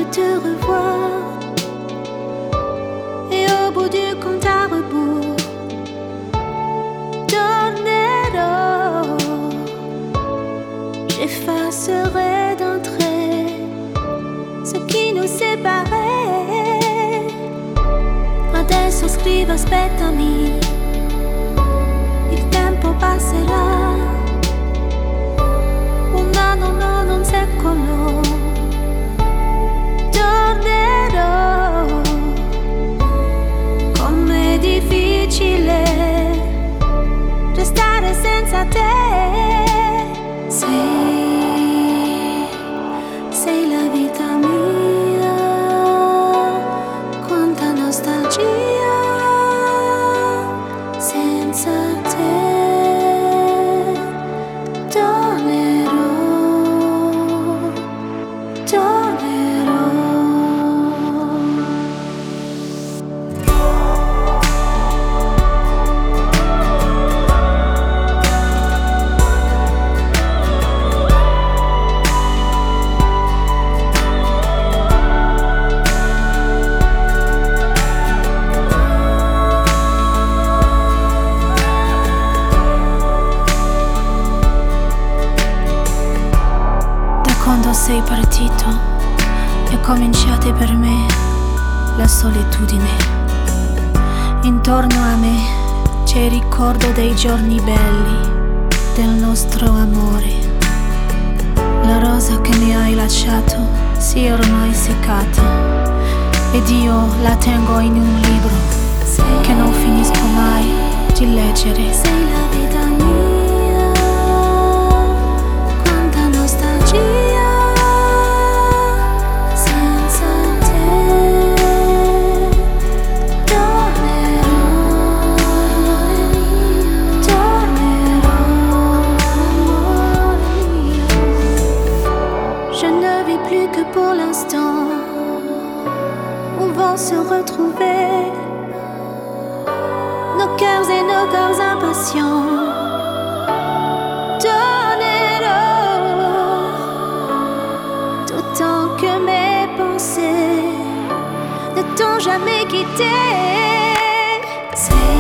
te revoir. Et au bout du compte à rebours, tornado, j'effacerai d'un trait ce qui nous séparait. Adesso scrivo aspettami, il tempo passerà. Un anno, non un secolo. Tornerò. Com'è difficile restare senza te. Sei la vita mia. Quanta nostalgia senza te. Tornerò. Quando sei partito è cominciata per me la solitudine. Intorno a me c'è il ricordo dei giorni belli del nostro amore. La rosa che mi hai lasciato si è ormai seccata ed io la tengo in un libro che non finisco mai di leggere. Sei la vita mia. Quanta nostalgia. Pour l'instant, où vont se retrouver nos cœurs et nos corps impatients. Tornado, d'autant que mes pensées ne t'ont jamais quitté.